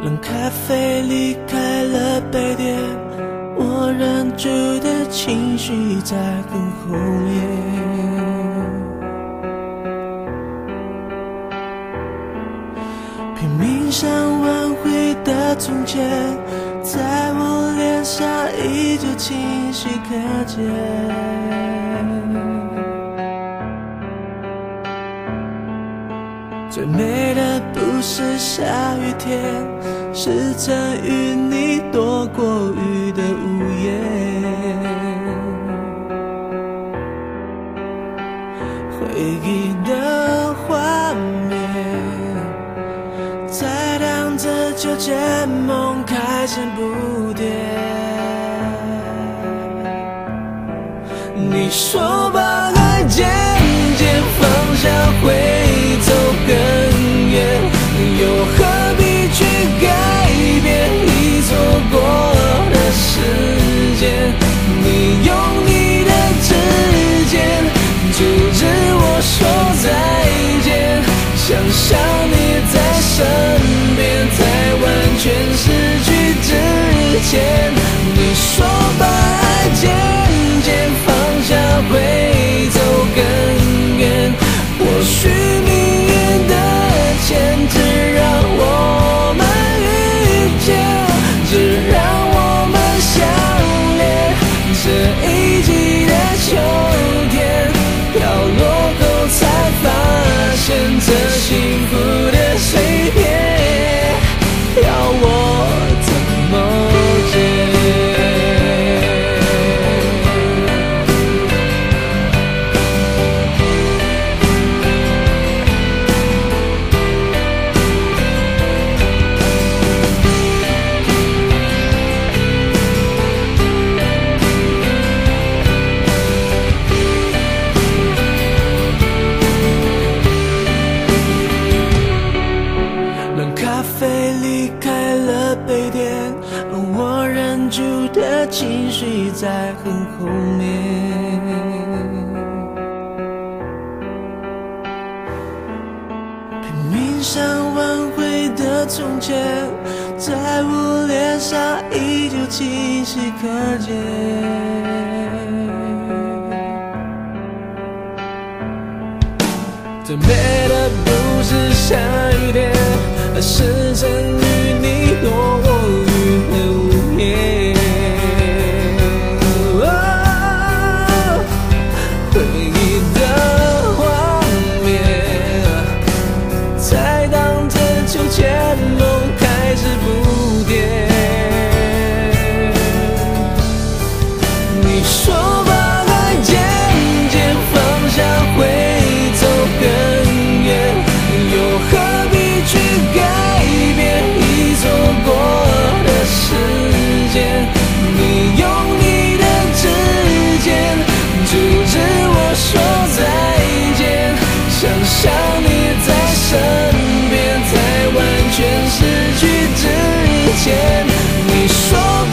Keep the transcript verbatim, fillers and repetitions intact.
冷咖啡离开了杯垫，我忍住的情绪在很后面。拼命想挽回的从前，在我脸上依旧清晰可见。最美的不是下雨天，是曾与你躲过雨的午夜。回忆的画面，在荡着秋千，梦开成不跌。你说把爱渐渐放下会走更远，又何必去改变已错过的时间？你用你的指尖阻止我说再见，想象你在身边，在完全失去之前。你说把爱渐渐放下会走更远，或许命运的牵制让我们遇见，只让我们相恋。这一季的秋天飘落后才发现，这幸福的碎片要我怎么捡？情绪在很后面，拼命想挽回的从前，在我脸上依旧清晰可见。最美的不是下雨天，而是曾与你躲过雨的午夜。想你在身边，在完全失去之前。你说